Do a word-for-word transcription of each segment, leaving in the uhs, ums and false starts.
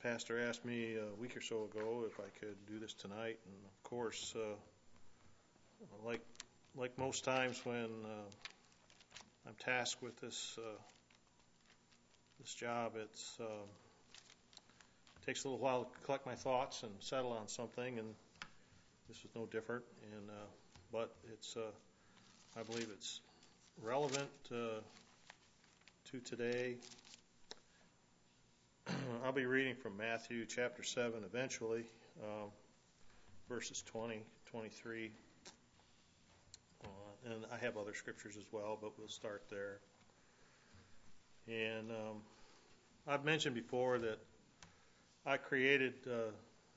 Pastor asked me a week or so ago if I could do this tonight, and of course, uh, like like most times when uh, I'm tasked with this uh, this job, it's uh, it takes a little while to collect my thoughts and settle on something, and this was no different. And uh, but it's uh, I believe it's relevant uh, to today. I'll be reading from Matthew chapter seven eventually, uh, verses twenty, twenty-three. Uh, and I have other scriptures as well, but we'll start there. And um, I've mentioned before that I created uh,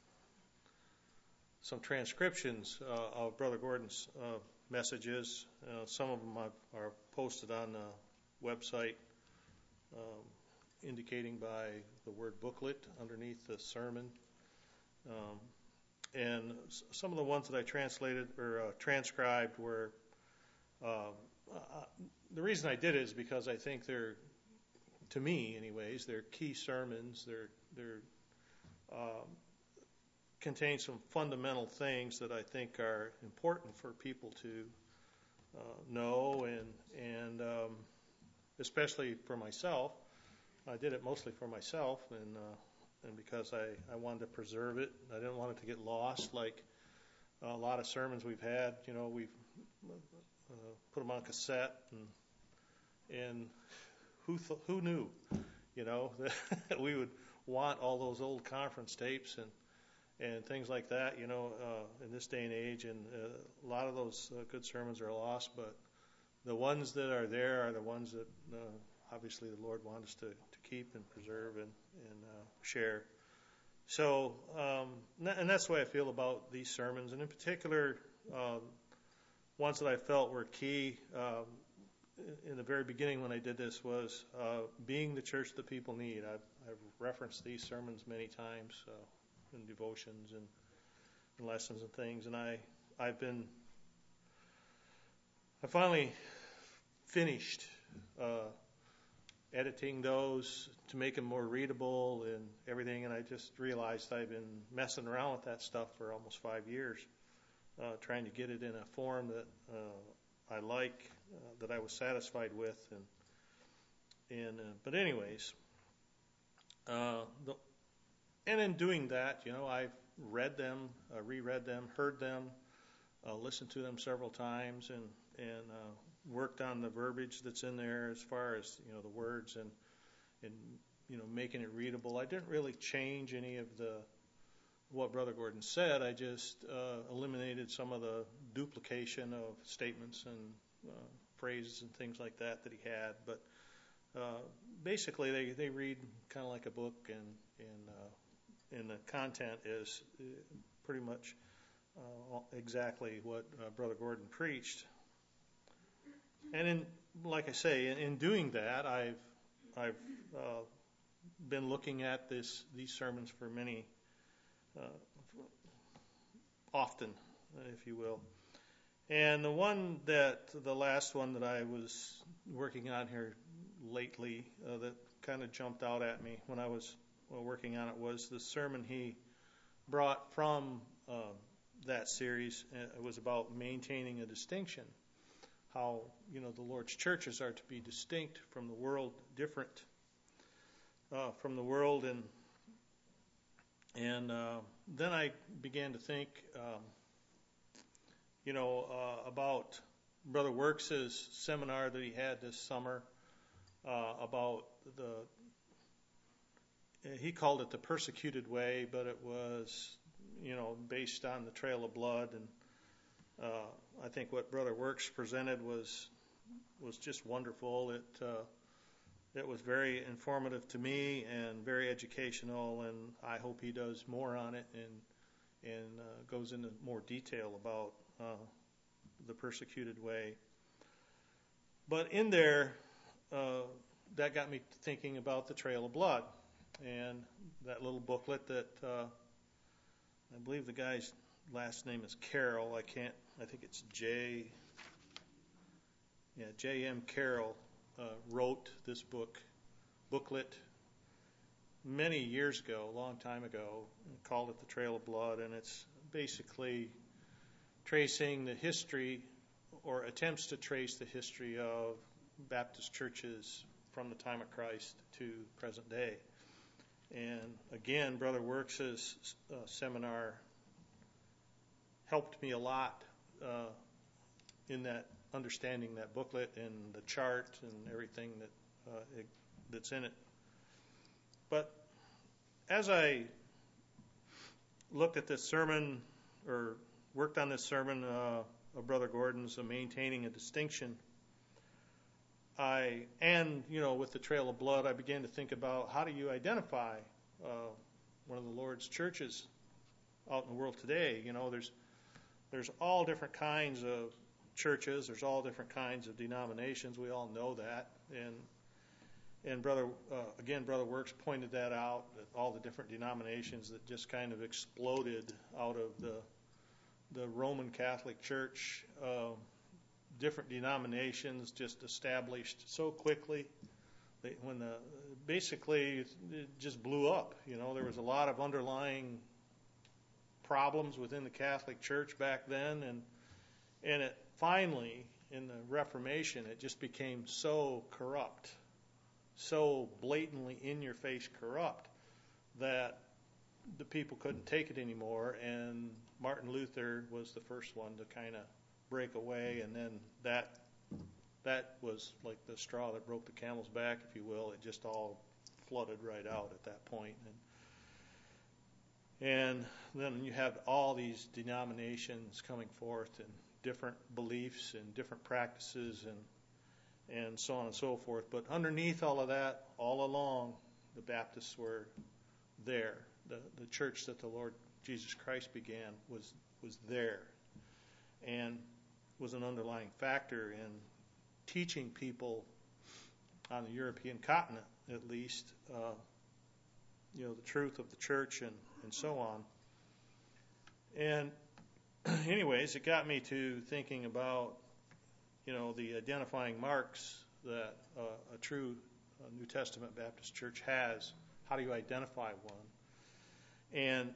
some transcriptions uh, of Brother Gordon's uh, messages. Uh, some of them are posted on the website, um, indicating by the word booklet underneath the sermon. Um, and some of the ones that I translated or uh, transcribed were, uh, uh, the reason I did it is because I think they're, to me anyways, they're key sermons. They're, they're um, contain some fundamental things that I think are important for people to uh, know, and, and um, especially for myself. I did it mostly for myself, and uh, and because I, I wanted to preserve it. I didn't want it to get lost like a lot of sermons we've had. You know, we've uh, put them on cassette, and and who th- who knew, you know, that we would want all those old conference tapes and and things like that. You know, uh, in this day and age, and uh, a lot of those uh, good sermons are lost, but the ones that are there are the ones that uh, obviously the Lord wants us to, to keep and preserve and, and uh, share. So, um, and that's the way I feel about these sermons, and in particular, um, ones that I felt were key um, in the very beginning when I did this was uh, being the church that people need. I've, I've referenced these sermons many times uh, in devotions and, and lessons and things, and I, I've been, I finally finished uh, editing those to make them more readable and everything, and I just realized I've been messing around with that stuff for almost five years, uh, trying to get it in a form that uh, I like, uh, that I was satisfied with, and and uh, but anyways, uh, the, and in doing that, you know, I've read them, uh, reread them, heard them, uh, listened to them several times, and and uh, worked on the verbiage that's in there as far as, you know, the words and, and you know, making it readable. I didn't really change any of the what Brother Gordon said. I just uh, eliminated some of the duplication of statements and uh, phrases and things like that that he had. But uh, basically, they, they read kind of like a book, and and, uh, and the content is pretty much uh, exactly what uh, Brother Gordon preached. And in, like I say, in, in doing that, I've I've uh, been looking at this these sermons for many, uh, often, if you will. And the one that the last one that I was working on here lately uh, that kind of jumped out at me when I was well, working on it was the sermon he brought from uh, that series. It was about maintaining a distinction. How, you know, the Lord's churches are to be distinct from the world, different uh, from the world, and and uh, then I began to think, um, you know, uh, about Brother Works's seminar that he had this summer uh, about the. He called it the persecuted way, but it was, you know, based on the trail of blood. And Uh, I think what Brother Works presented was was just wonderful. It uh, it was very informative to me and very educational, and I hope he does more on it and and uh, goes into more detail about uh, the persecuted way. But in there, uh, that got me thinking about the Trail of Blood and that little booklet that uh, I believe the guy's last name is Carroll. I can't. I think it's J. Yeah, J M Carroll uh, wrote this book, booklet, many years ago, a long time ago, called it the Trail of Blood, and it's basically tracing the history or attempts to trace the history of Baptist churches from the time of Christ to present day. And again, Brother Works' uh, seminar helped me a lot uh, in that understanding that booklet and the chart and everything that uh, it, that's in it. But as I looked at this sermon or worked on this sermon uh, of Brother Gordon's, uh, maintaining a distinction, I and you know with the Trail of Blood, I began to think about how do you identify uh, one of the Lord's churches out in the world today. You know, there's there's all different kinds of churches. There's all different kinds of denominations. We all know that. And and brother uh, again, Brother Works pointed that out. That all the different denominations that just kind of exploded out of the the Roman Catholic Church. Uh, different denominations just established so quickly. They, when the basically it just blew up. You know, there was a lot of underlying problems within the Catholic Church back then, and and it finally in the Reformation it just became so corrupt, so blatantly in your face corrupt that the people couldn't take it anymore, and Martin Luther was the first one to kind of break away, and then that that was like the straw that broke the camel's back, if you will. It just all flooded right out at that point. And, and then you have all these denominations coming forth and different beliefs and different practices and and so on and so forth. But underneath all of that, all along, the Baptists were there. The the church that the Lord Jesus Christ began was was there, and was an underlying factor in teaching people on the European continent, at least, uh, you know, the truth of the church and, and so on. And anyways, it got me to thinking about, you know, the identifying marks that uh, a true uh, New Testament Baptist church has. How do you identify one? And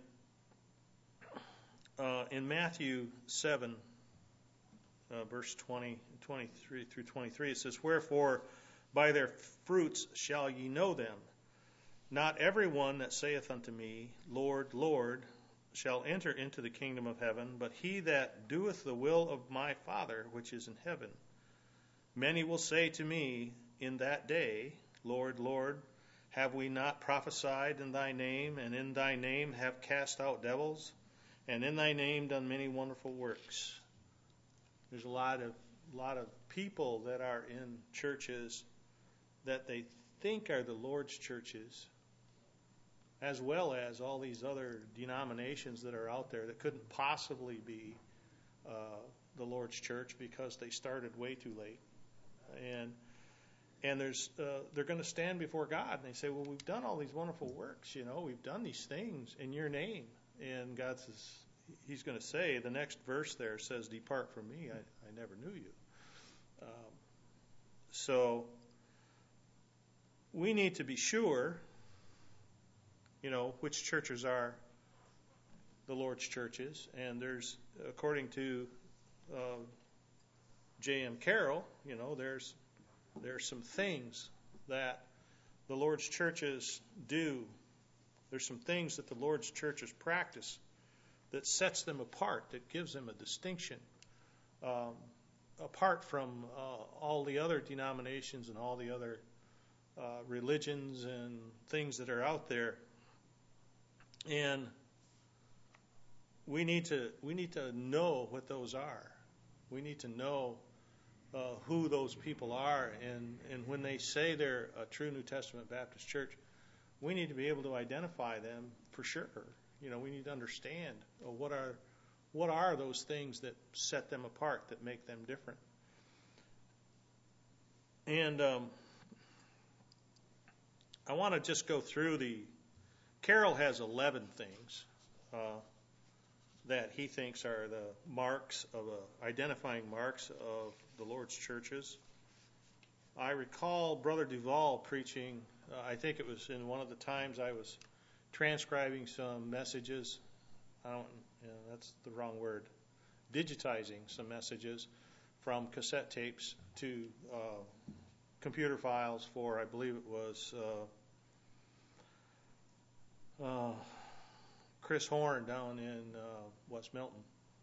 uh, in Matthew seven, Uh, verse twenty, twenty-three through twenty-three, it says, "Wherefore by their fruits shall ye know them. Not every one that saith unto me, Lord, Lord, shall enter into the kingdom of heaven, but he that doeth the will of my Father which is in heaven. Many will say to me in that day, Lord, Lord, have we not prophesied in thy name, and in thy name have cast out devils, and in thy name done many wonderful works?" There's a lot of lot of people that are in churches that they think are the Lord's churches, as well as all these other denominations that are out there that couldn't possibly be uh, the Lord's church because they started way too late. And and there's uh, they're going to stand before God and they say, well, we've done all these wonderful works, you know, we've done these things in your name. And God says, He's going to say, the next verse there says, "Depart from me, I, I never knew you." Um, so we need to be sure, you know, which churches are the Lord's churches. And there's, according to uh, J M Carroll, you know, there's there's some things that the Lord's churches do. There's some things that the Lord's churches practice that sets them apart, that gives them a distinction, um, apart from uh, all the other denominations and all the other uh, religions and things that are out there. And we need to we need to know what those are. We need to know uh, who those people are, and, and when they say they're a true New Testament Baptist church, we need to be able to identify them for sure. You know, we need to understand uh, what are what are those things that set them apart, that make them different. And um, I want to just go through the. Carroll has eleven things uh, that he thinks are the marks of a, identifying marks of the Lord's churches. I recall Brother Duval preaching, uh, I think it was in one of the times I was transcribing some messages. I don't, you know, that's the wrong word. Digitizing some messages from cassette tapes to uh, computer files for, I believe it was uh, uh, Chris Horn down in uh, West Milton.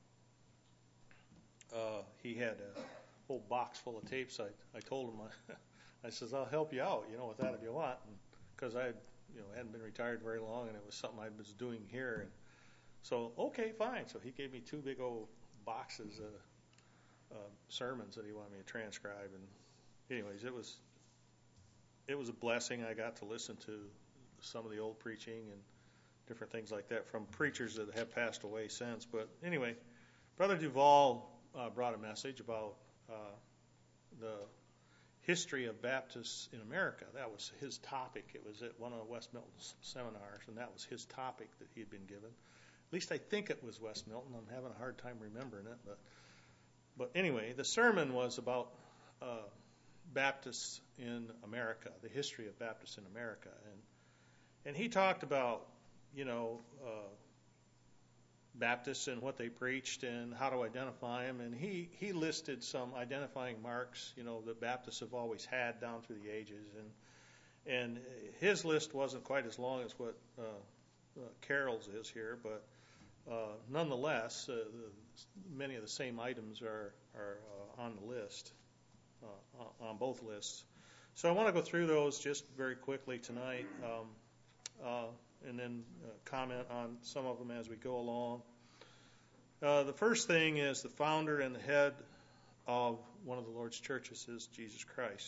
Uh, he had a whole box full of tapes. I, I told him, I, I says, I'll help you out, you know, with that if you want, because I, you know, hadn't been retired very long, and it was something I was doing here. And so, okay, fine. So he gave me two big old boxes of uh, sermons that he wanted me to transcribe. And anyways, it was it was a blessing. I got to listen to some of the old preaching and different things like that from preachers that have passed away since. But anyway, Brother Duval uh, brought a message about uh, the history of Baptists in America. That was his topic. It was at one of the West Milton seminars, and that was his topic that he had been given. At least I think it was West Milton. I'm having a hard time remembering it. But but anyway, the sermon was about uh, Baptists in America, the history of Baptists in America. And and he talked about, you know, uh, Baptists and what they preached and how to identify them. And he, he listed some identifying marks, you know, that Baptists have always had down through the ages. And and his list wasn't quite as long as what uh, uh, Carol's is here, but uh, nonetheless, uh, the, many of the same items are, are uh, on the list, uh, on both lists. So I want to go through those just very quickly tonight. Um, uh, and then uh, comment on some of them as we go along. Uh, the first thing is the founder and the head of one of the Lord's churches is Jesus Christ.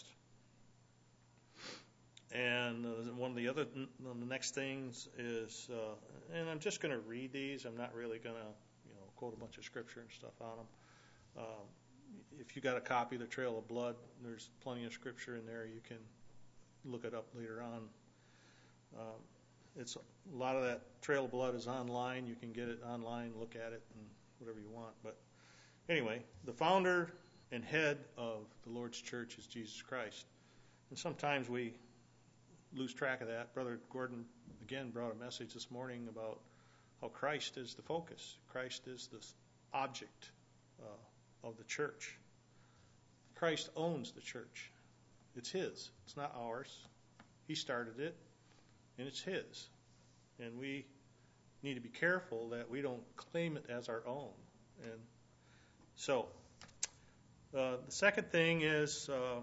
And uh, one of the other, the next things is, uh, and I'm just going to read these. I'm not really going to, you know, quote a bunch of scripture and stuff on them. Um, if you got a copy of the Trail of Blood, there's plenty of scripture in there. You can look it up later on. Um, It's a lot of that Trail of Blood is online. You can get it online, look at it, and whatever you want. But anyway, the founder and head of the Lord's church is Jesus Christ. And sometimes we lose track of that. Brother Gordon, again, brought a message this morning about how Christ is the focus. Christ is the object uh, of the church. Christ owns the church. It's his. It's not ours. He started it. And it's his. And we need to be careful that we don't claim it as our own. And so, uh, the second thing is uh,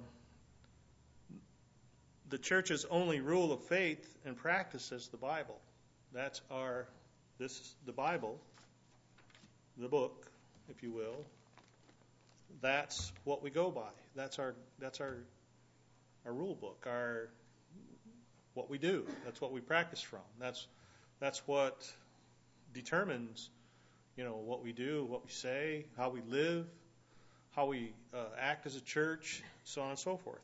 the church's only rule of faith and practice is the Bible. That's our, this is the Bible, the book, if you will. That's what we go by. That's our, that's our, our rule book, our what we do. That's what we practice from. That's that's what determines, you know, what we do, what we say, how we live, how we uh, act as a church, so on and so forth.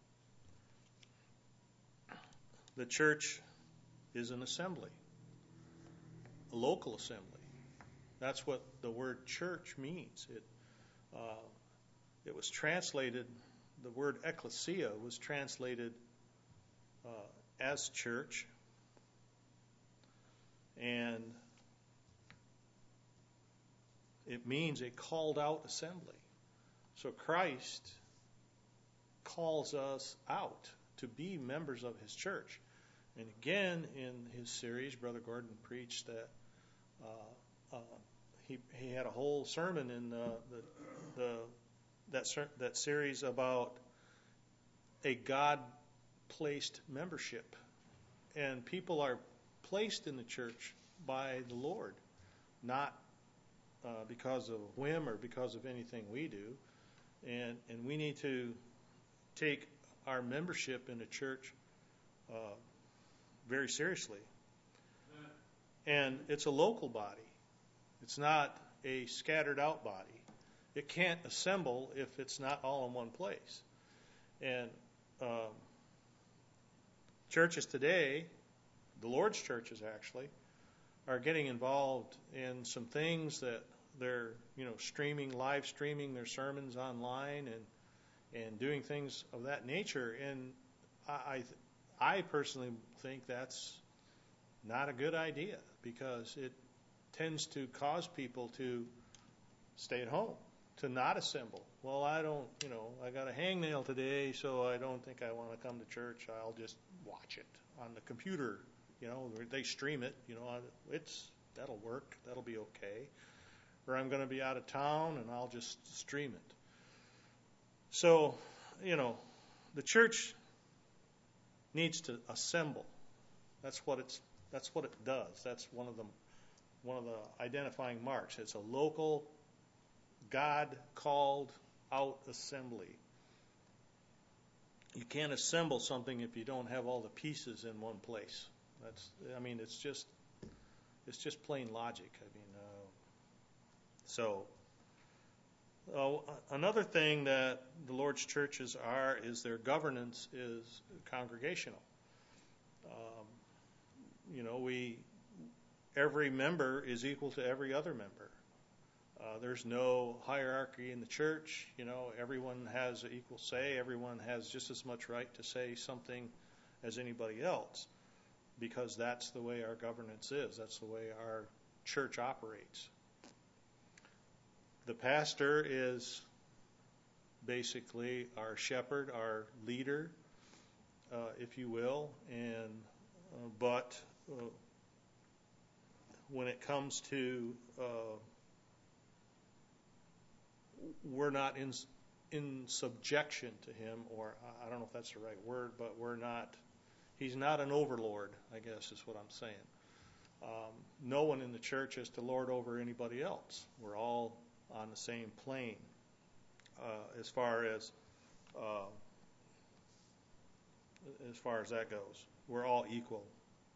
The church is an assembly, a local assembly. That's what the word church means. It uh, it was translated. The word ecclesia was translated Uh, as church, and it means a called out assembly. So Christ calls us out to be members of his church. And again, in his series, Brother Gordon preached that uh, uh, he he had a whole sermon in the, the, the that ser- that series about a God placed membership, and people are placed in the church by the Lord, not uh, because of whim or because of anything we do, and and we need to take our membership in the church uh, very seriously. And it's a local body. It's not a scattered out body. It can't assemble if it's not all in one place. And um, churches today, the Lord's churches actually, are getting involved in some things that they're, you know, streaming, live streaming their sermons online, and and doing things of that nature. And I, I personally think that's not a good idea, because it tends to cause people to stay at home, to not assemble. Well, I don't, you know, I got a hangnail today, so I don't think I want to come to church. I'll just watch it on the computer. You know, they stream it. You know, it's that'll work. That'll be okay. Or I'm going to be out of town, and I'll just stream it. So, you know, the church needs to assemble. That's what it's. That's what it does. That's one of the one of the identifying marks. It's a local, God-called out assembly. You can't assemble something if you don't have all the pieces in one place. That's. I mean, it's just. It's just plain logic. I mean, uh, so. Uh, another thing that the Lord's churches are is their governance is congregational. Um, you know, we every member is equal to every other member. Uh, there's no hierarchy in the church. You know, everyone has equal say. Everyone has just as much right to say something as anybody else, because that's the way our governance is. That's the way our church operates. The pastor is basically our shepherd, our leader, uh, if you will, and uh, but uh, when it comes to uh, we're not in in subjection to him, or I don't know if that's the right word, but we're not. He's not an overlord, I guess is what I'm saying. Um, no one in the church is to lord over anybody else. We're all on the same plane uh, as far as uh, as far as that goes. We're all equal.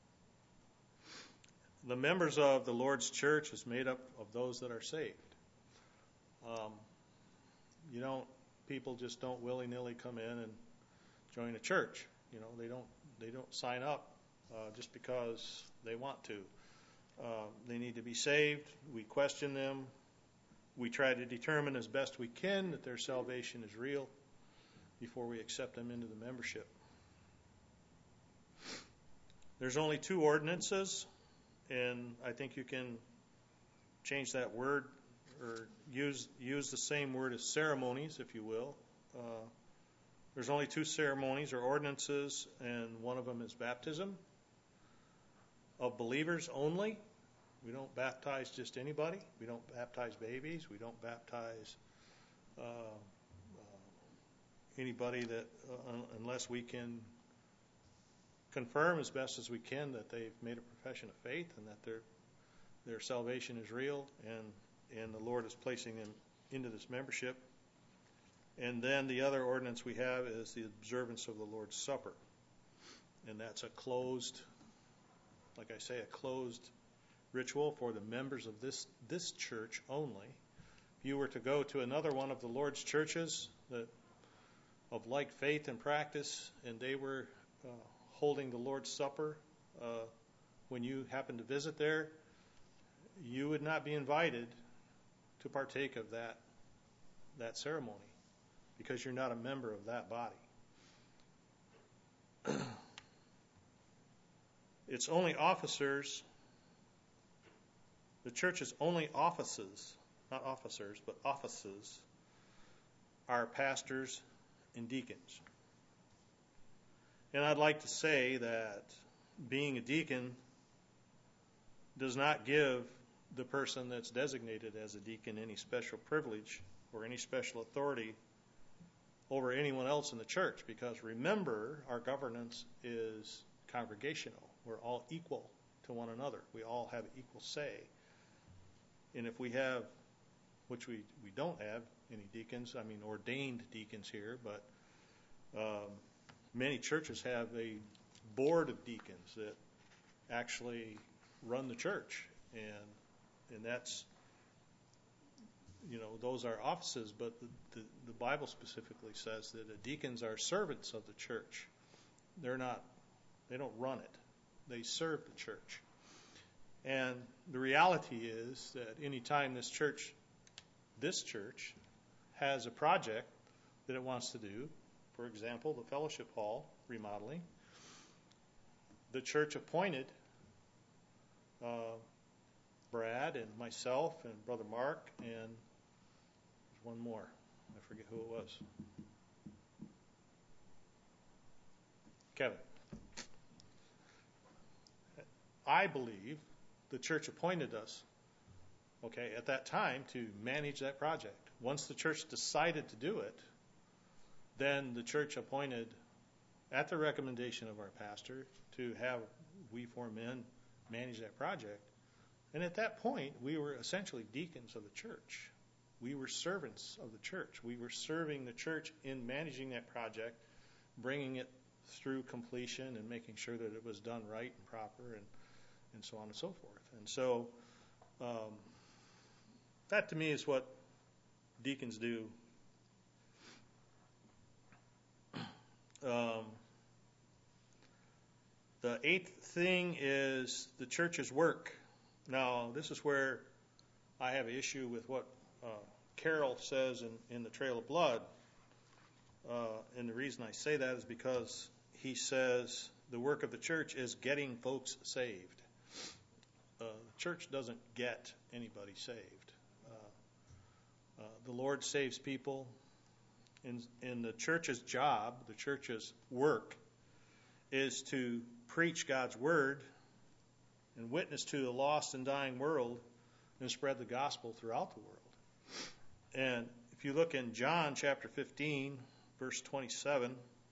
The members of the Lord's church is made up of those that are saved. Um, you don't people just don't willy-nilly come in and join a church. You know, they don't they don't sign up uh, just because they want to. Uh, they need to be saved. We question them. We try to determine as best we can that their salvation is real before we accept them into the membership. There's only two ordinances, and I think you can change that word or use use the same word as ceremonies, if you will. Uh, there's only two ceremonies or ordinances, and one of them is baptism of believers only. We don't baptize just anybody. We don't baptize babies. We don't baptize uh, uh, anybody that, uh, unless we can confirm as best as we can that they've made a profession of faith and that their their salvation is real, and and the Lord is placing them into this membership. And then the other ordinance we have is the observance of the Lord's Supper, and that's a closed, like I say, a closed ritual for the members of this this church only. If you were to go to another one of the Lord's churches that of like faith and practice, and they were uh, holding the Lord's Supper, uh, when you happen to visit there, you would not be invited to partake of that that ceremony, because you're not a member of that body. It's only officers. The church's only offices, not officers, but offices, are pastors and deacons. And I'd like to say that being a deacon does not give the person that's designated as a deacon any special privilege or any special authority over anyone else in the church, because remember, our governance is congregational. We're all equal to one another. We all have equal say. And if we have, which we, we don't have any deacons, I mean ordained deacons here, but um, many churches have a board of deacons that actually run the church, and and that's, you know, those are offices, but the, the, the Bible specifically says that the deacons are servants of the church. They're not, they don't run it. They serve the church. And the reality is that any time this church, this church, has a project that it wants to do. For example, the fellowship hall remodeling. The church appointed uh, Brad and myself and Brother Mark and one more. I forget who it was. Kevin. I believe the church appointed us, okay, at that time to manage that project. Once the church decided to do it, then the church appointed, at the recommendation of our pastor, to have we four men manage that project. And at that point, we were essentially deacons of the church. We were servants of the church. We were serving the church in managing that project, bringing it through completion and making sure that it was done right and proper and, and so on and so forth. And so um, that to me is what deacons do. Um, the eighth thing is the church's work. Now, this is where I have an issue with what uh, Carroll says in, in The Trail of Blood. Uh, and the reason I say that is because he says the work of the church is getting folks saved. Uh, the church doesn't get anybody saved. Uh, uh, the Lord saves people. In, in the church's job, the church's work, is to preach God's word and witness to the lost and dying world and spread the gospel throughout the world. And if you look in John chapter fifteen, verse twenty-seven,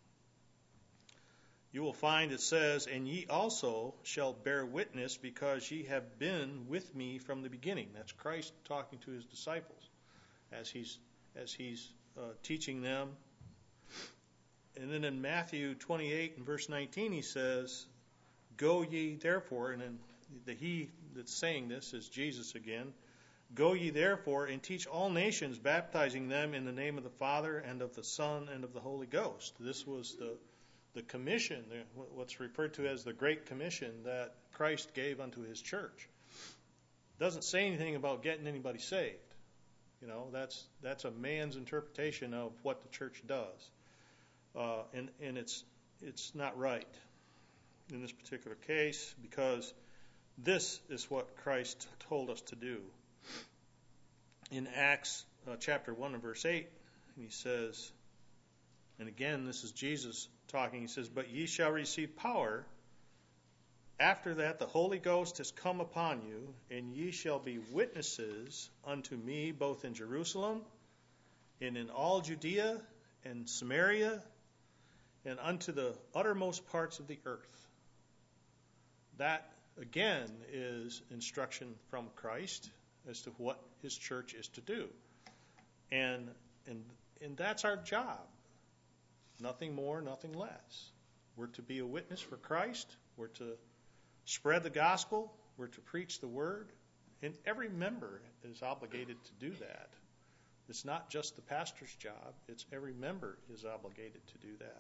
you will find it says, "And ye also shall bear witness, because ye have been with me from the beginning." That's Christ talking to his disciples as he's as he's uh, teaching them. And then in Matthew twenty-eight and verse nineteen, he says, "Go ye therefore," and then the he that's saying this is Jesus again. "Go ye therefore and teach all nations, baptizing them in the name of the Father and of the Son and of the Holy Ghost." This was the the commission, what's referred to as the Great Commission that Christ gave unto his church. Doesn't say anything about getting anybody saved. You know, that's that's a man's interpretation of what the church does, uh, and and it's it's not right in this particular case, because this is what Christ told us to do. In Acts uh, chapter one and verse eight, he says, and again, this is Jesus talking, he says, "But ye shall receive power. After that the Holy Ghost has come upon you, and ye shall be witnesses unto me both in Jerusalem and in all Judea and Samaria and unto the uttermost parts of the earth." That, again, is instruction from Christ as to what his church is to do. And, and, and that's our job. Nothing more, nothing less. We're to be a witness for Christ. We're to spread the gospel. We're to preach the word. And every member is obligated to do that. It's not just the pastor's job. It's every member is obligated to do that.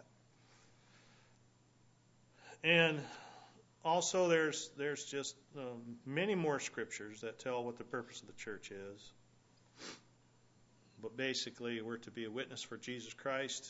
And also there's there's just um, many more scriptures that tell what the purpose of the church is. But basically, we're to be a witness for Jesus Christ.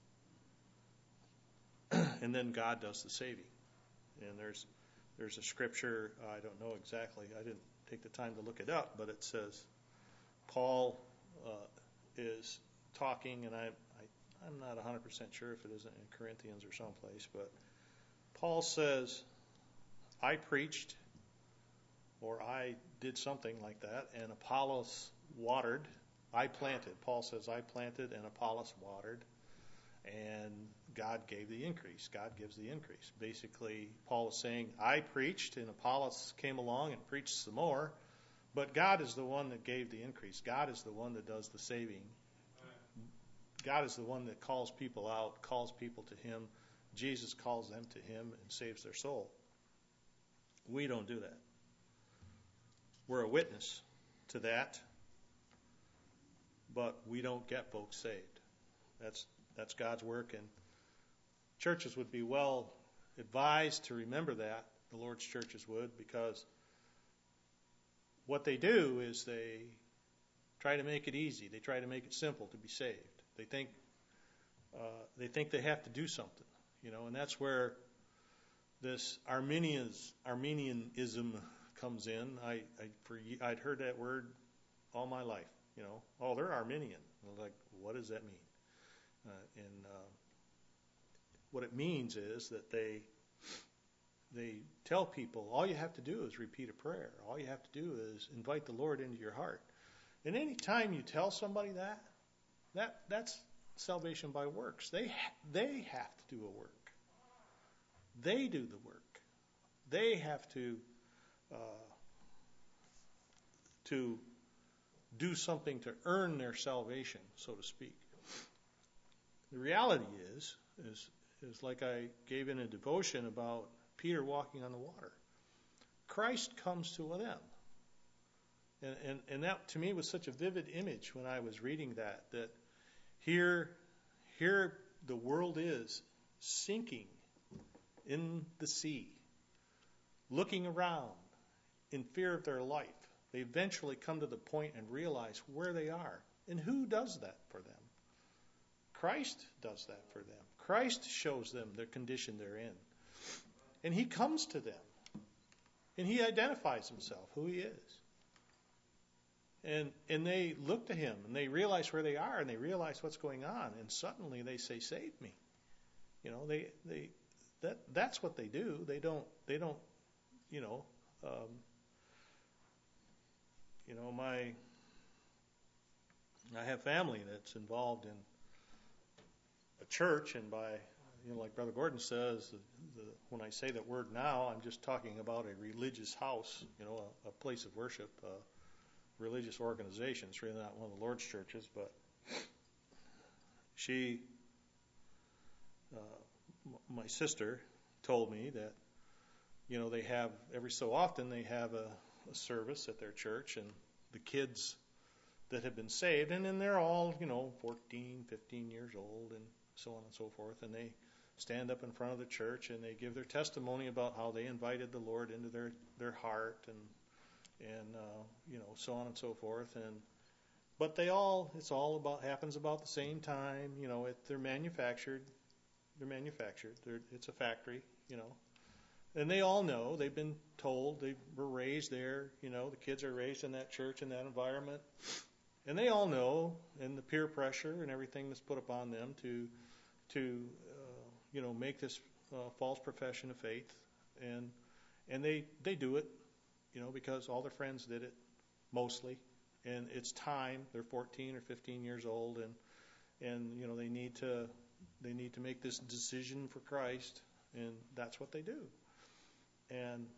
And then God does the saving. And there's there's a scripture, I don't know exactly, I didn't take the time to look it up, but it says Paul uh, is talking, and I, I, I'm not one hundred percent sure if it isn't in Corinthians or someplace, but Paul says, "I preached," or "I did something like that, and Apollos watered." I planted. Paul says, "I planted and Apollos watered," and God gave the increase. God gives the increase. Basically, Paul is saying, I preached, and Apollos came along and preached some more, but God is the one that gave the increase. God is the one that does the saving. God is the one that calls people out, calls people to him. Jesus calls them to him and saves their soul. We don't do that. We're a witness to that, but we don't get folks saved. That's that's God's work, and churches would be well advised to remember that, the Lord's churches would, because what they do is they try to make it easy. They try to make it simple to be saved. They think uh, they think they have to do something, you know, and that's where this Arminians, Arminianism comes in. I, I for, I'd heard that word all my life, you know. Oh, they're Arminian. I was like, what does that mean? Uh, and uh, what it means is that they they tell people all you have to do is repeat a prayer. All you have to do is invite the Lord into your heart. And any time you tell somebody that, that that's salvation by works. They they have to do a work. They do the work. They have to uh, to do something to earn their salvation, so to speak. The reality is, is, is like I gave in a devotion about Peter walking on the water. Christ comes to them. And, and, and that, to me, was such a vivid image when I was reading that, that here, here the world is sinking in the sea, looking around in fear of their life. They eventually come to the point and realize where they are. And who does that for them? Christ does that for them. Christ shows them the condition they're in. And he comes to them. And he identifies himself, who he is. And and they look to him, and they realize where they are, and they realize what's going on. And suddenly they say, save me. You know, they they that that's what they do. They don't they don't, you know, um, you know, my I have family that's involved in a church, and by, you know, like Brother Gordon says, the, the, when I say that word now, I'm just talking about a religious house, you know, a, a place of worship, a religious organization. It's really not one of the Lord's churches, but she, uh, m- my sister, told me that, you know, they have, every so often, they have a, a service at their church, and the kids that have been saved, and then they're all, you know, fourteen, fifteen years old, and so on and so forth, and they stand up in front of the church, and they give their testimony about how they invited the Lord into their, their heart, and, and uh, you know, so on and so forth, and but they all, it's all about, happens about the same time, you know, it, they're manufactured, they're manufactured, they're, it's a factory, you know, and they all know, they've been told, they were raised there, you know, the kids are raised in that church, in that environment, and they all know, and the peer pressure and everything that's put upon them to, to uh, you know, make this uh, false profession of faith, and and they they do it, you know, because all their friends did it, mostly, and it's time. They're fourteen or fifteen years old, and and you know they need to they need to make this decision for Christ, and that's what they do. And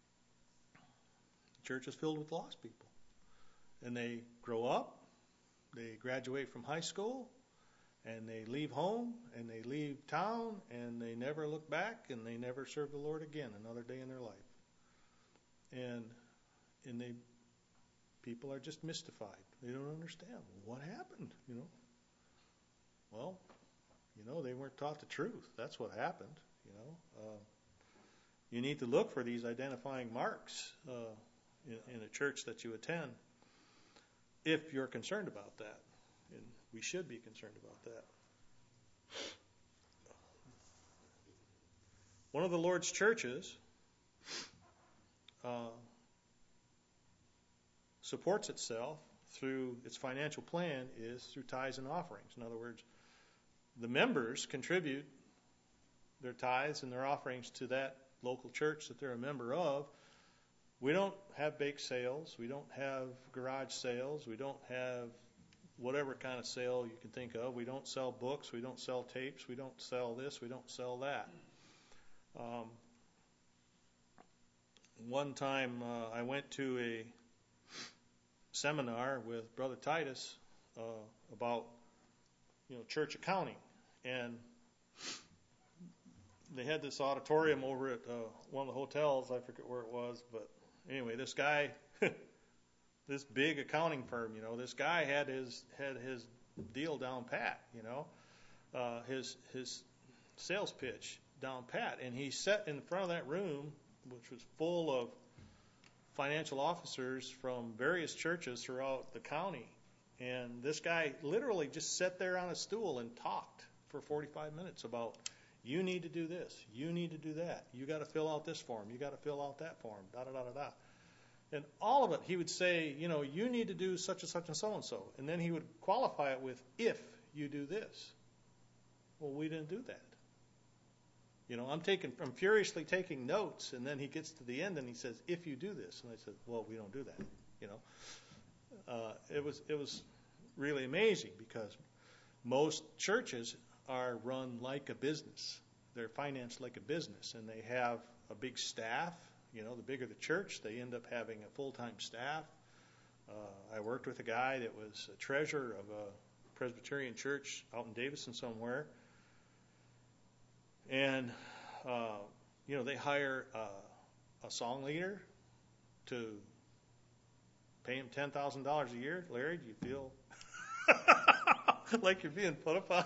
the church is filled with lost people, and they grow up. They graduate from high school, and they leave home, and they leave town, and they never look back, and they never serve the Lord again another day in their life. And and they people are just mystified. They don't understand what happened, you know. Well, you know, they weren't taught the truth. That's what happened, you know. Uh, you need to look for these identifying marks uh, in, in a church that you attend, if you're concerned about that, and we should be concerned about that. One of the Lord's churches uh, supports itself through its financial plan is through tithes and offerings. In other words, the members contribute their tithes and their offerings to that local church that they're a member of. We don't have bake sales. We don't have garage sales. We don't have whatever kind of sale you can think of. We don't sell books. We don't sell tapes. We don't sell this. We don't sell that. Um, one time uh, I went to a seminar with Brother Titus uh, about, you know, church accounting, and they had this auditorium over at uh, one of the hotels. I forget where it was, but anyway, this guy, this big accounting firm, you know, this guy had his had his deal down pat, you know, uh, his his sales pitch down pat, and he sat in front of that room, which was full of financial officers from various churches throughout the county, and this guy literally just sat there on a stool and talked for forty-five minutes about, you need to do this, you need to do that, you got to fill out this form, you got to fill out that form, da da da da da. And all of it, he would say, you know, you need to do such and such and so and so, and then he would qualify it with, if you do this. Well, we didn't do that. You know, I'm taking, I'm furiously taking notes, and then he gets to the end and he says, if you do this, and I said, well, we don't do that. You know, uh, it was it was really amazing, because most churches are run like a business. They're financed like a business, and they have a big staff. You know, the bigger the church, they end up having a full-time staff. Uh, I worked with a guy that was a treasurer of a Presbyterian church out in Davison somewhere. And, uh, you know, they hire uh, a song leader to pay him ten thousand dollars a year. Larry, do you feel like you're being put upon?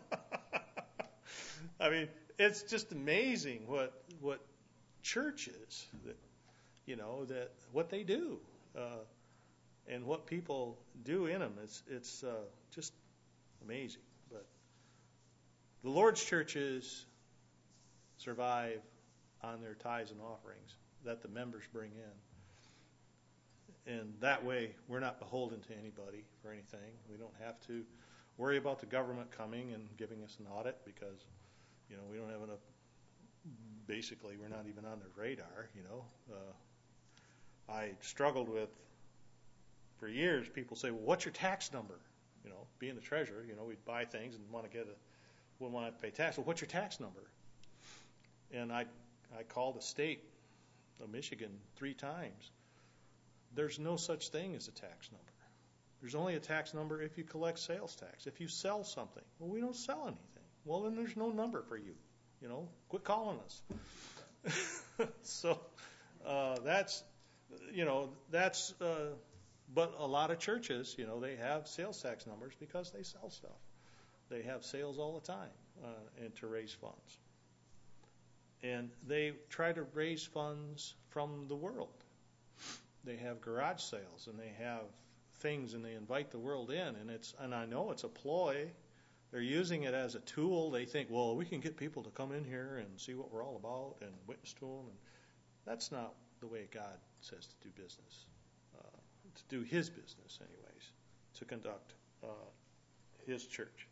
I mean, it's just amazing what what churches, that, you know, that what they do uh, and what people do in them. It's it's uh, just amazing. But the Lord's churches survive on their tithes and offerings that the members bring in. And that way, we're not beholden to anybody for anything. We don't have to worry about the government coming and giving us an audit, because, you know, we don't have enough. Basically, we're not even on their radar, you know. Uh, I struggled with, for years, people say, well, what's your tax number? You know, being the treasurer, you know, we'd buy things and want to get a, wouldn't want to pay tax. Well, what's your tax number? And I I called the state of Michigan three times. There's no such thing as a tax number. There's only a tax number if you collect sales tax. If you sell something. Well, we don't sell anything. Well, then there's no number for you. You know, quit calling us. so uh, that's, you know, that's, uh, but a lot of churches, you know, they have sales tax numbers because they sell stuff. They have sales all the time uh, and to raise funds. And they try to raise funds from the world. They have garage sales, and they have things, and they invite the world in. And it's, and I know it's a ploy. They're using it as a tool. They think, well, we can get people to come in here and see what we're all about and witness to them. And that's not the way God says to do business. Uh, to do His business, anyways. To conduct uh, His church.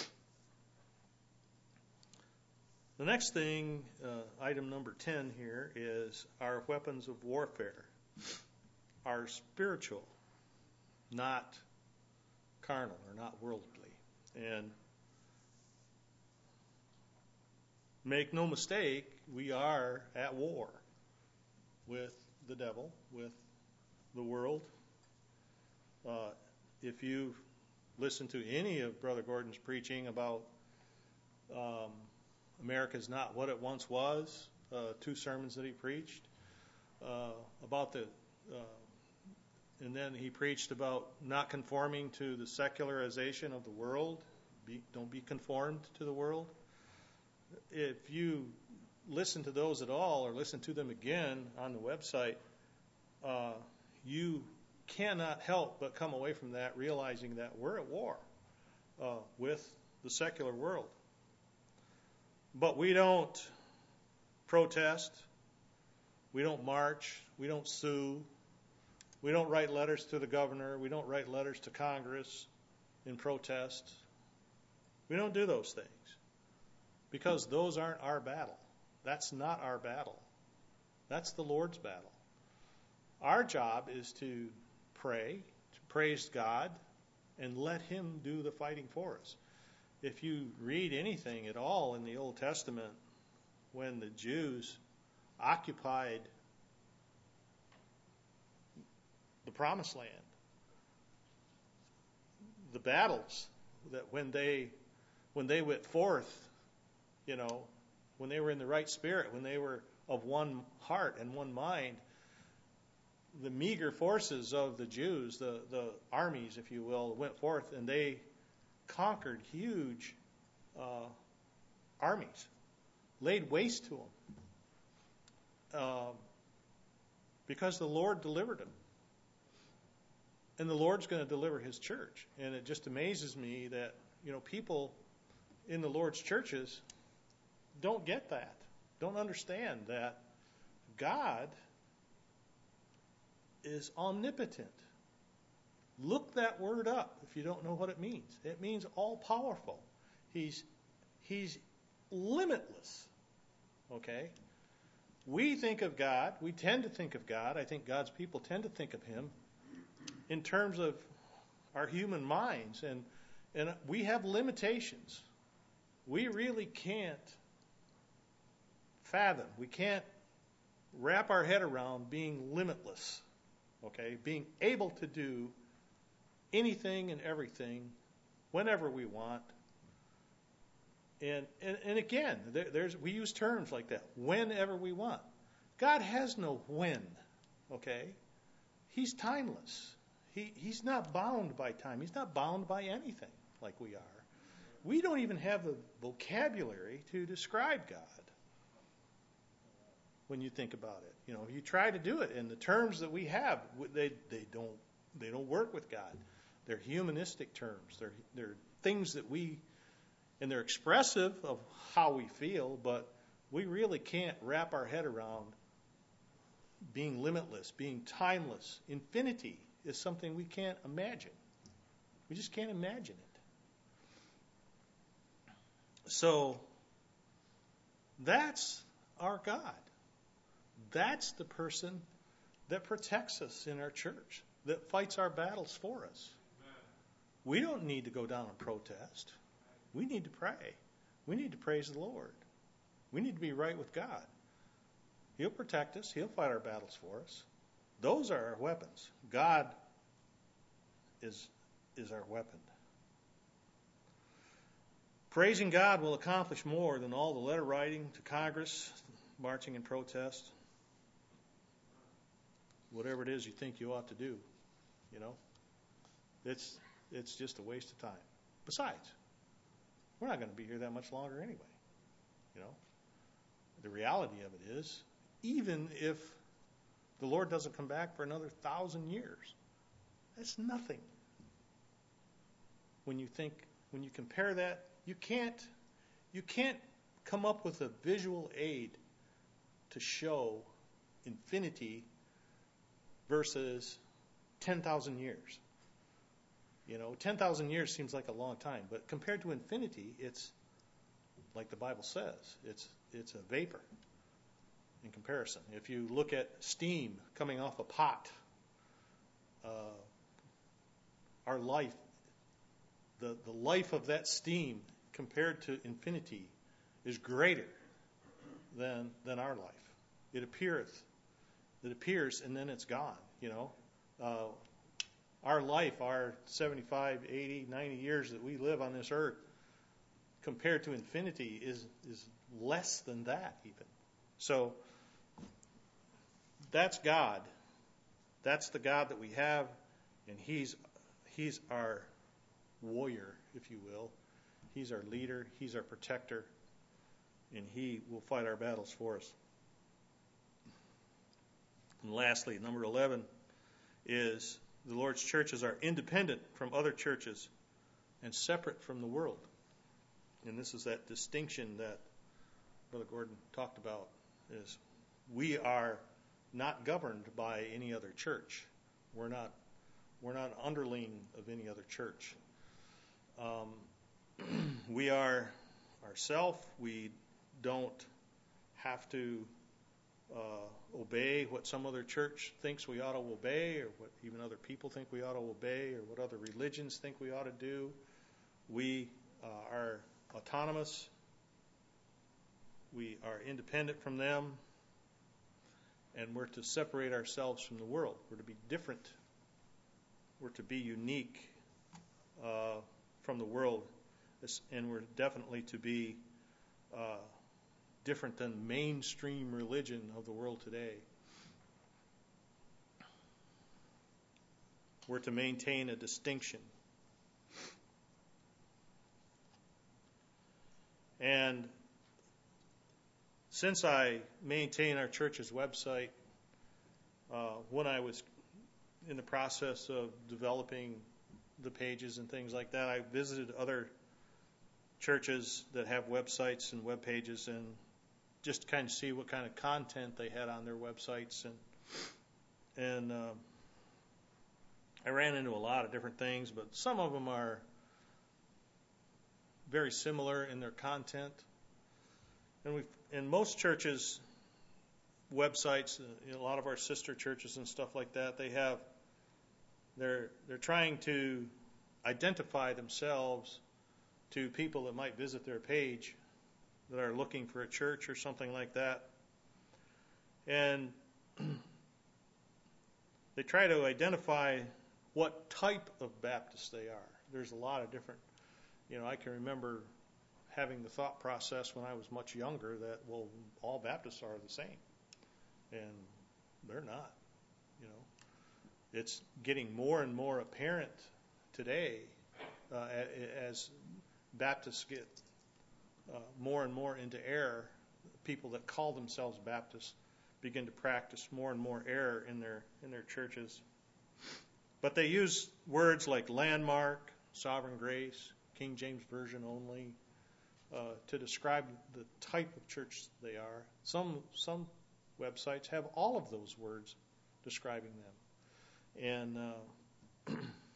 The next thing, uh, item number ten here, is our weapons of warfare are spiritual, not carnal or not worldly. And make no mistake, we are at war with the devil, with the world. Uh, if you listen to any of Brother Gordon's preaching about um, America's not what it once was, uh, two sermons that he preached, uh, about the, uh, and then he preached about not conforming to the secularization of the world. Be, don't be conformed to the world. If you listen to those at all, or listen to them again on the website, uh, you cannot help but come away from that realizing that we're at war uh, with the secular world. But we don't protest, we don't march, we don't sue, we don't write letters to the governor, we don't write letters to Congress in protest. We don't do those things because those aren't our battle. That's not our battle. That's the Lord's battle. Our job is to pray, to praise God, and let Him do the fighting for us. If you read anything at all in the Old Testament, when the Jews occupied the Promised Land, the battles that when they when they went forth, you know, when they were in the right spirit, when they were of one heart and one mind, the meager forces of the Jews, the, the armies, if you will, went forth and they conquered huge uh, armies, laid waste to them, um, because the Lord delivered them. And the Lord's going to deliver His church. And it just amazes me that, you know, people in the Lord's churches don't get that, don't understand that God is omnipotent. Look that word up if you don't know what it means. It means all-powerful. He's, he's limitless. Okay? We think of God, we tend to think of God, I think God's people tend to think of Him in terms of our human minds, and, and we have limitations. We really can't fathom, we can't wrap our head around being limitless, okay? Being able to do anything and everything whenever we want. And, and, and again, there, there's, we use terms like that, whenever we want. God has no when, okay? He's timeless. He, he's not bound by time. He's not bound by anything like we are. We don't even have the vocabulary to describe God when you think about it. You know, you try to do it, and the terms that we have, they, they don't they don't work with God. They're humanistic terms. They're, they're things that we, and they're expressive of how we feel, but we really can't wrap our head around being limitless, being timeless. Infinity is something we can't imagine. We just can't imagine it. So that's our God. That's the person that protects us in our church, that fights our battles for us. We don't need to go down and protest. We need to pray. We need to praise the Lord. We need to be right with God. He'll protect us. He'll fight our battles for us. Those are our weapons. God is, is our weapon. Praising God will accomplish more than all the letter writing to Congress, marching in protest, whatever it is you think you ought to do. You know, it's it's just a waste of time. Besides, we're not going to be here that much longer anyway. You know, the reality of it is, even if the Lord doesn't come back for another thousand years, that's nothing. When you think, when you compare that, you can't, you can't come up with a visual aid to show infinity versus ten thousand years. You know, ten thousand years seems like a long time, but compared to infinity, it's, like the Bible says, it's it's a vapor in comparison. If you look at steam coming off a pot, uh, our life, the, the life of that steam compared to infinity is greater than than our life. It appeareth. It appears and then it's gone, you know. Uh, our life, our seventy-five, eighty, ninety years that we live on this earth, compared to infinity, is is less than that even. So that's God. That's the God that we have, and He's He's our warrior, if you will. He's our leader. He's our protector, and He will fight our battles for us. And lastly, number eleven is the Lord's churches are independent from other churches and separate from the world. And this is that distinction that Brother Gordon talked about, is we are not governed by any other church. We're not we're not underling of any other church. Um, we are ourself. We don't have to uh, obey what some other church thinks we ought to obey, or what even other people think we ought to obey, or what other religions think we ought to do. We uh, are autonomous. We are independent from them, and we're to separate ourselves from the world. We're to be different. We're to be unique uh, from the world, and we're definitely to be uh, different than mainstream religion of the world today. We're to maintain a distinction. And since I maintain our church's website, uh, when I was in the process of developing the pages and things like that, I visited other churches that have websites and web pages, and just kind of see what kind of content they had on their websites. And and uh, I ran into a lot of different things, but some of them are very similar in their content. And we, in most churches' websites, you know, a lot of our sister churches and stuff like that, they have they're they're trying to identify themselves to people that might visit their page that are looking for a church or something like that. And they try to identify what type of Baptist they are. There's a lot of different, you know, I can remember having the thought process when I was much younger that, well, all Baptists are the same. And they're not, you know. It's getting more and more apparent today uh, as Baptists get uh, more and more into error. People that call themselves Baptists begin to practice more and more error in their in their churches. But they use words like landmark, sovereign grace, King James Version only, uh, to describe the type of church they are. Some some websites have all of those words describing them. And uh,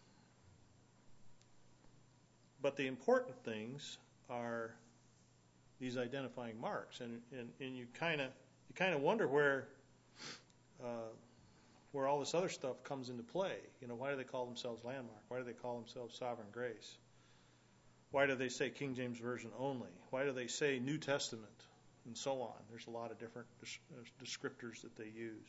but the important things are these identifying marks, and and, and you kind of you kind of wonder where uh, where all this other stuff comes into play. You know, why do they call themselves landmark? Why do they call themselves sovereign grace? Why do they say King James Version only? Why do they say New Testament? And so on. There's a lot of different descriptors that they use.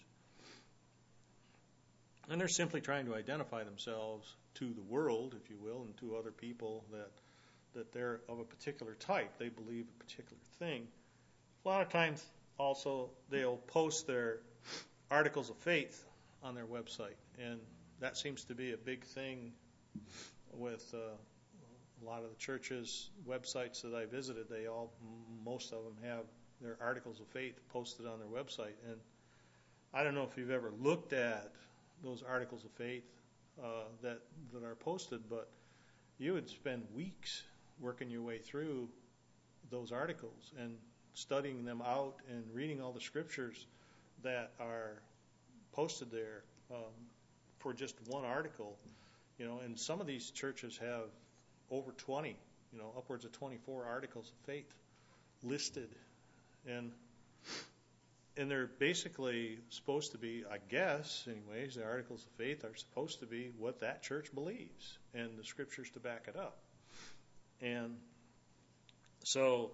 And they're simply trying to identify themselves to the world, if you will, and to other people that that they're of a particular type. They believe a particular thing. A lot of times also they'll post their articles of faith on their website. And that seems to be a big thing with uh, a lot of the churches' websites that I visited. They all, most of them have their articles of faith posted on their website. And I don't know if you've ever looked at those articles of faith uh, that that are posted, but you would spend weeks working your way through those articles and studying them out and reading all the scriptures that are posted there um, for just one article. You know, and some of these churches have over twenty, you know, upwards of twenty-four articles of faith listed. And and they're basically supposed to be, I guess, anyways, the articles of faith are supposed to be what that church believes and the scriptures to back it up. And so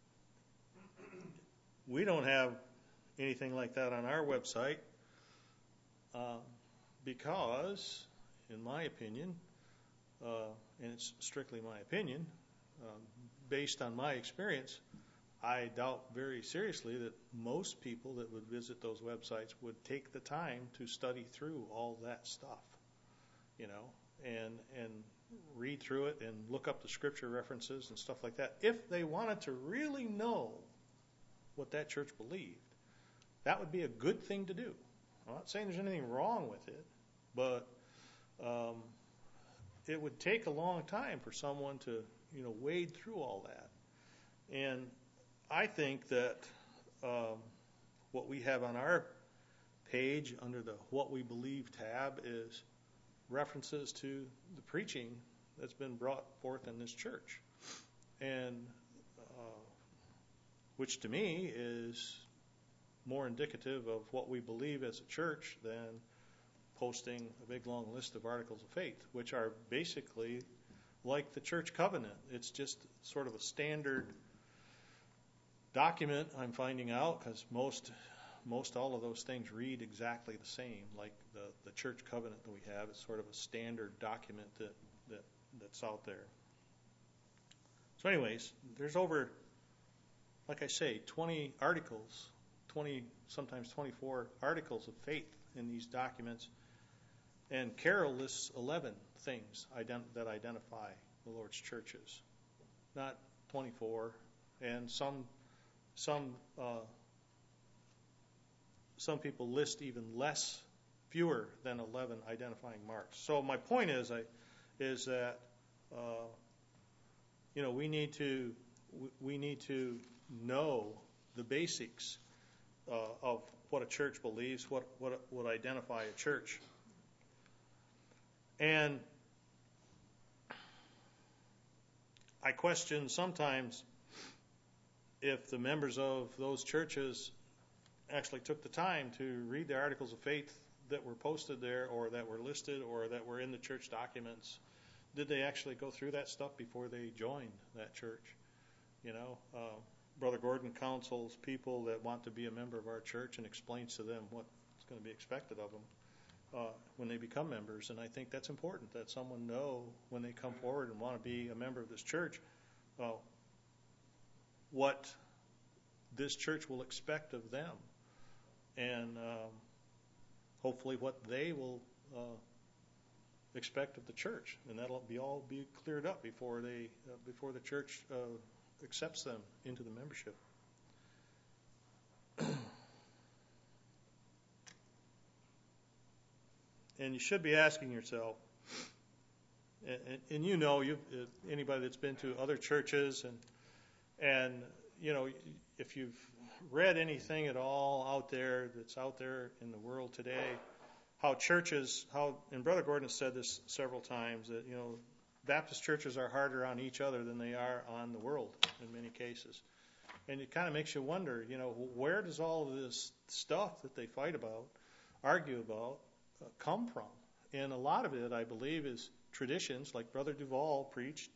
we don't have anything like that on our website uh, because, in my opinion, uh, and it's strictly my opinion, um, based on my experience, I doubt very seriously that most people that would visit those websites would take the time to study through all that stuff, you know, and and read through it and look up the scripture references and stuff like that. If they wanted to really know what that church believed, that would be a good thing to do. I'm not saying there's anything wrong with it, but um, it would take a long time for someone to, you know, wade through all that. And I think that um, what we have on our page under the What We Believe tab is references to the preaching that's been brought forth in this church, and uh, which to me is more indicative of what we believe as a church than posting a big long list of articles of faith, which are basically like the church covenant. It's just sort of a standard document, I'm finding out, because most most all of those things read exactly the same, like the, the church covenant that we have. It's sort of a standard document that, that that's out there. So anyways, there's over, like I say, twenty articles, twenty, sometimes twenty-four articles of faith in these documents, and Carol lists eleven things ident- that identify the Lord's churches, not twenty-four, and some Some uh, some people list even less, fewer than eleven identifying marks. So my point is, I, is that uh, you know, we need to we need to know the basics uh, of what a church believes, what what would identify a church. And I question sometimes if the members of those churches actually took the time to read the articles of faith that were posted there or that were listed or that were in the church documents. Did they actually go through that stuff before they joined that church? You know, uh, Brother Gordon counsels people that want to be a member of our church and explains to them what's going to be expected of them uh, when they become members. And I think that's important, that someone know when they come forward and want to be a member of this church uh, what this church will expect of them. And um, hopefully what they will uh, expect of the church, and that'll be all be cleared up before they uh, before the church uh, accepts them into the membership. And you should be asking yourself, and, and, and you know, you uh, anybody that's been to other churches, and and you know, if you've read anything at all out there that's out there in the world today, how churches, how, and Brother Gordon has said this several times, that, you know, Baptist churches are harder on each other than they are on the world in many cases. And it kind of makes you wonder, you know, where does all of this stuff that they fight about, argue about, uh, come from? And a lot of it, I believe, is traditions, like Brother Duval preached.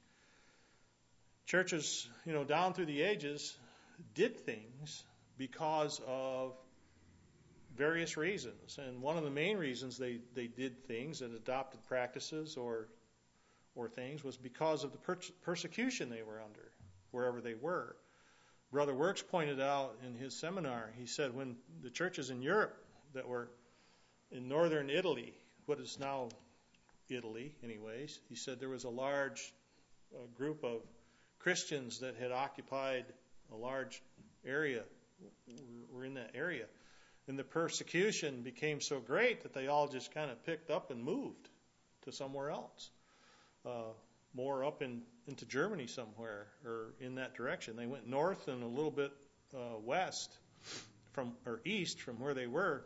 Churches, you know, down through the ages did things because of various reasons. And one of the main reasons they, they did things and adopted practices or or things was because of the per- persecution they were under, wherever they were. Brother Works pointed out in his seminar, he said when the churches in Europe that were in northern Italy, what is now Italy anyways, he said there was a large uh, group of Christians that had occupied a large area, were in that area. And the persecution became so great that they all just kind of picked up and moved to somewhere else, uh, more up in, into Germany somewhere or in that direction. They went north and a little bit uh, west from or east from where they were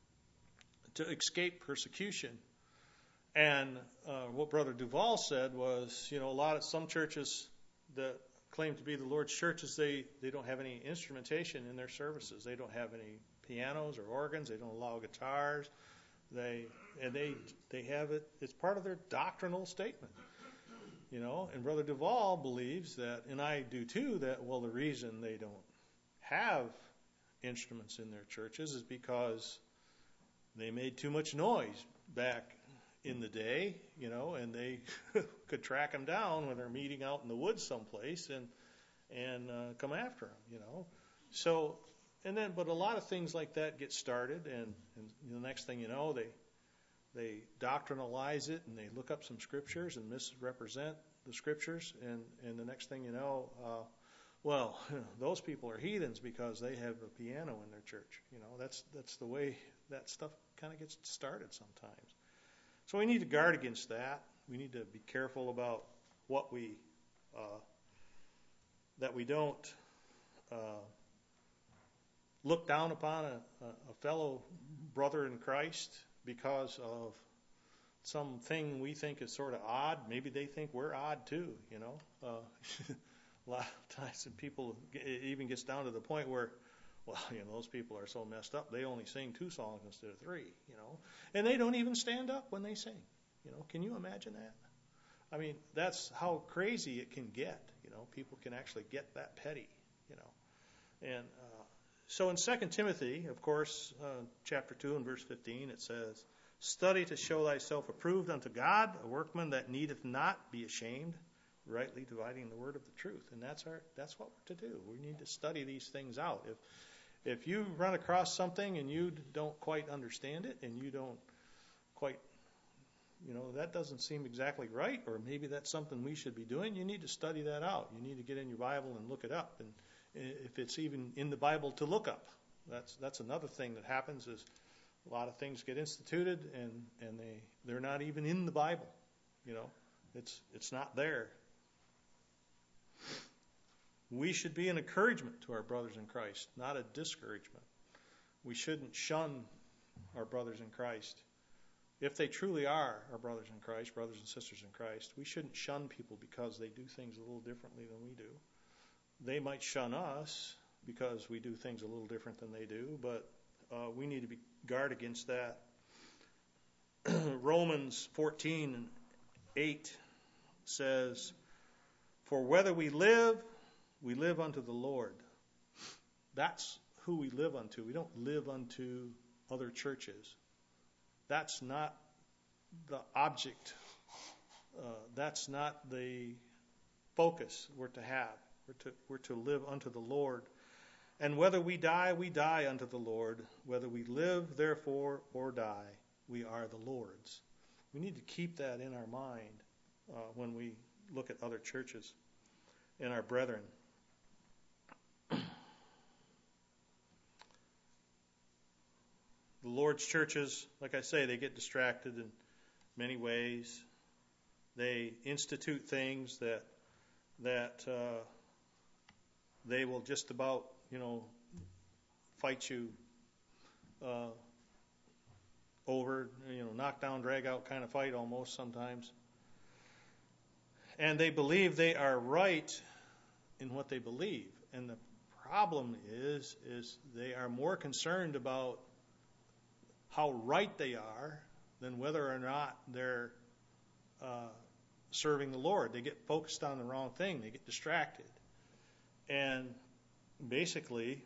to escape persecution. And uh, what Brother Duval said was, you know, a lot of some churches that claim to be the Lord's churches, they, they don't have any instrumentation in their services. They don't have any pianos or organs. They don't allow guitars. They and they they have it. It's part of their doctrinal statement, you know. And Brother Duval believes that, and I do too, that well, the reason they don't have instruments in their churches is because they made too much noise back in the day, you know, and they could track them down when they're meeting out in the woods someplace and and uh, come after them, you know. So, and then, but a lot of things like that get started, and, and the next thing you know, they they doctrinalize it, and they look up some scriptures and misrepresent the scriptures, and, and the next thing you know, uh, well, those people are heathens because they have a piano in their church. You know, that's that's the way that stuff kind of gets started sometimes. So we need to guard against that. We need to be careful about what we, uh, that we don't uh, look down upon a, a fellow brother in Christ because of something we think is sort of odd. Maybe they think we're odd too, you know. Uh, a lot of times people, it even gets down to the point where, well, you know, those people are so messed up, they only sing two songs instead of three, you know. And they don't even stand up when they sing, you know. Can you imagine that? I mean, that's how crazy it can get, you know. People can actually get that petty, you know. And uh, so in Second Timothy, of course, uh, chapter two and verse fifteen, it says, "Study to show thyself approved unto God, a workman that needeth not be ashamed, rightly dividing the word of the truth." And that's our that's what we're to do. We need to study these things out. If If you run across something and you don't quite understand it and you don't quite, you know, that doesn't seem exactly right, or maybe that's something we should be doing, you need to study that out. You need to get in your Bible and look it up. And if it's even in the Bible to look up, that's that's another thing that happens is a lot of things get instituted and, and they, they're not even in the Bible. You know, it's it's not there. we should be an encouragement to our brothers in Christ, not a discouragement. We shouldn't shun our brothers in Christ. If they truly are our brothers in Christ, brothers and sisters in Christ, we shouldn't shun people because they do things a little differently than we do. They might shun us because we do things a little different than they do, but uh, we need to be guard against that. Romans fourteen and eight says, "For whether we live, we live unto the Lord." That's who we live unto. We don't live unto other churches. That's not the object. Uh, that's not the focus we're to have. We're to, we're to live unto the Lord. And whether we die, we die unto the Lord. Whether we live, therefore, or die, we are the Lord's. We need to keep that in our mind uh, when we look at other churches and our brethren. The Lord's churches, like I say, they get distracted in many ways. They institute things that that uh, they will just about, you know, fight you uh, over, you know, knock down, drag out kind of fight almost sometimes. And they believe they are right in what they believe. And the problem is, is they are more concerned about how right they are than whether or not they're uh, serving the Lord. They get focused on the wrong thing. They get distracted. And basically,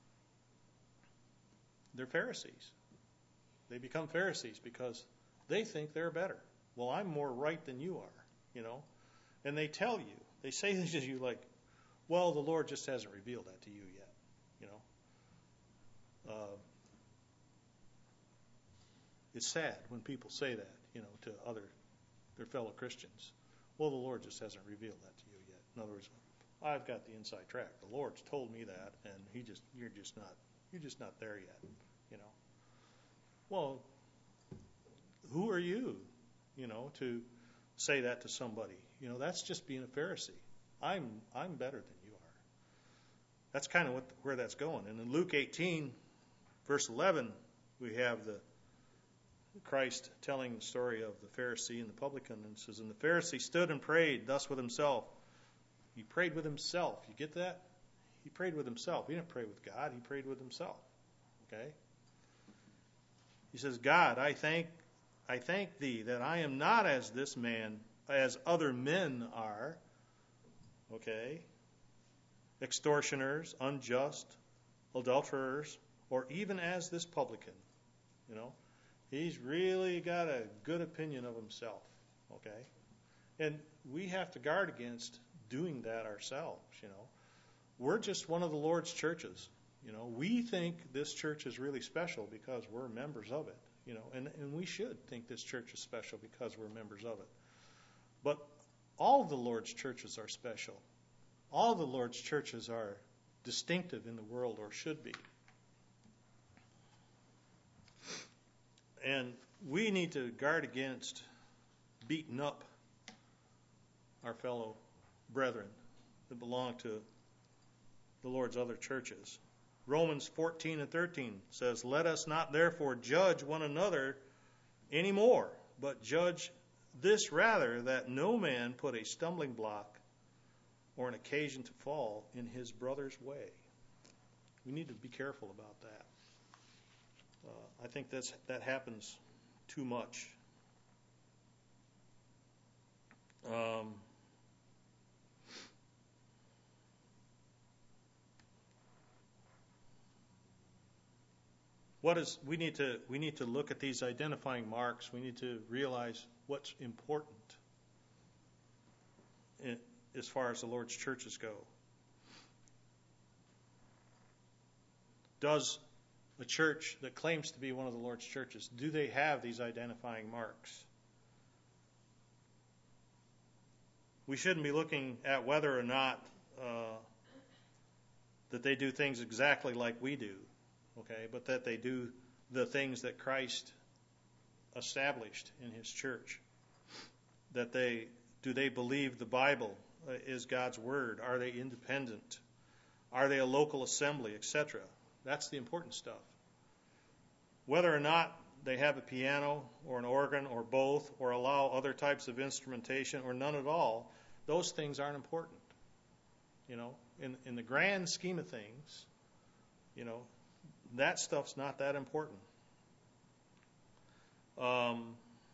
they're Pharisees. They become Pharisees because they think they're better. Well, I'm more right than you are, you know. And they tell you, they say this to you like, well, the Lord just hasn't revealed that to you yet, you know. Uh, It's sad when people say that, you know, to other, their fellow Christians. Well, the Lord just hasn't revealed that to you yet. In other words, I've got the inside track. The Lord's told me that, and He just, you're just not, you're just not there yet, you know. Well, who are you, you know, to say that to somebody? You know, that's just being a Pharisee. I'm, I'm better than you are. That's kind of what, where that's going. And in Luke eighteen, verse eleven, we have the Christ telling the story of the Pharisee and the publican, and says, "And the Pharisee stood and prayed thus with himself." He prayed with himself. You get that? He prayed with himself. He didn't pray with God. He prayed with himself. Okay? He says, "God, I thank I thank thee that I am not as this man, as other men are." Okay? Extortioners, unjust, adulterers, or even as this publican. You know? He's really got a good opinion of himself, okay? And we have to guard against doing that ourselves, you know. We're just one of the Lord's churches, you know. We think this church is really special because we're members of it, you know. And, and we should think this church is special because we're members of it. But all of the Lord's churches are special. All of the Lord's churches are distinctive in the world, or should be. And we need to guard against beating up our fellow brethren that belong to the Lord's other churches. Romans fourteen and thirteen says, "Let us not therefore judge one another anymore, but judge this rather, that no man put a stumbling block or an occasion to fall in his brother's way." We need to be careful about that. Uh, I think that's, that happens too much. Um, what is we need to we need to look at these identifying marks. We need to realize what's important in, as far as the Lord's churches go. Does a church that claims to be one of the Lord's churches, do they have these identifying marks? We shouldn't be looking at whether or not uh, that they do things exactly like we do, okay, but that they do the things that Christ established in His church. That they do they believe the Bible uh, is God's Word? Are they independent? Are they a local assembly, et cetera? That's the important stuff. Whether or not they have a piano or an organ or both, or allow other types of instrumentation or none at all, those things aren't important. You know, in, in the grand scheme of things, you know, that stuff's not that important. Um,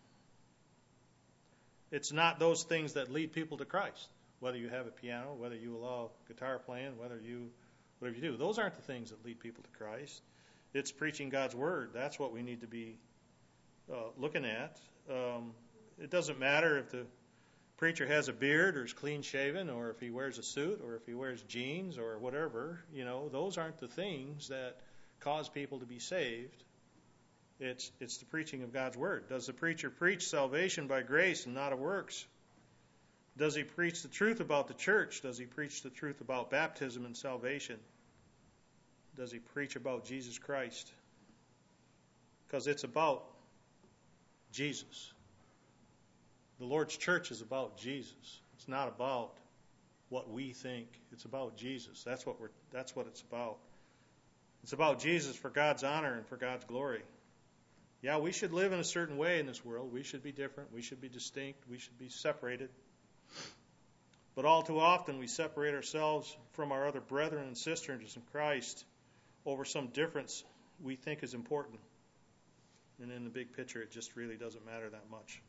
it's not those things that lead people to Christ. Whether you have a piano, whether you allow guitar playing, whether you, whatever you do, those aren't the things that lead people to Christ. It's preaching God's Word. That's what we need to be uh, looking at. Um, it doesn't matter if the preacher has a beard or is clean shaven, or if he wears a suit, or if he wears jeans or whatever. You know, those aren't the things that cause people to be saved. It's it's the preaching of God's Word. Does the preacher preach salvation by grace and not of works? Does he preach the truth about the church? Does he preach the truth about baptism and salvation? Does he preach about Jesus Christ? Because it's about Jesus. The Lord's church is about Jesus. It's not about what we think. It's about Jesus. That's what we're that's what it's about. It's about Jesus for God's honor and for God's glory. Yeah, we should live in a certain way in this world. We should be different. We should be distinct. We should be separated. But all too often we separate ourselves from our other brethren and sisters in Christ over some difference we think is important. And in the big picture, it just really doesn't matter that much.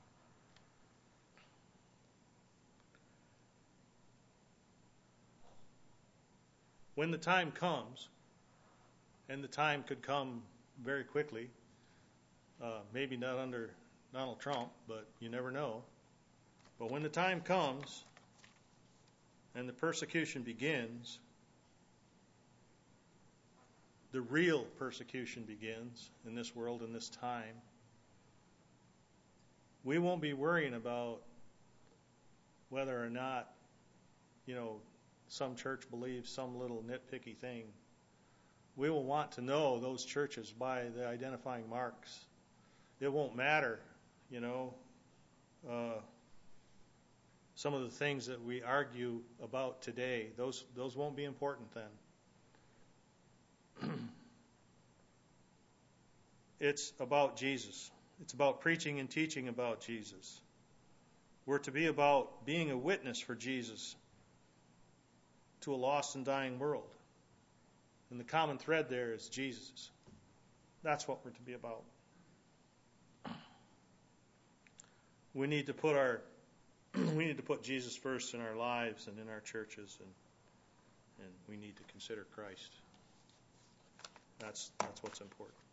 When the time comes, and the time could come very quickly, uh, maybe not under Donald Trump, but you never know. But when the time comes and the persecution begins, the real persecution begins in this world in this time, we won't be worrying about whether or not, you know, some church believes some little nitpicky thing. We will want to know those churches by the identifying marks. It won't matter, you know, uh, some of the things that we argue about today. Those those won't be important then. It's about Jesus. It's about preaching and teaching about Jesus. We're to be about being a witness for Jesus to a lost and dying world. And the common thread there is Jesus. That's what we're to be about. We need to put our we need to put Jesus first in our lives and in our churches, and and we need to consider Christ. That's that's what's important.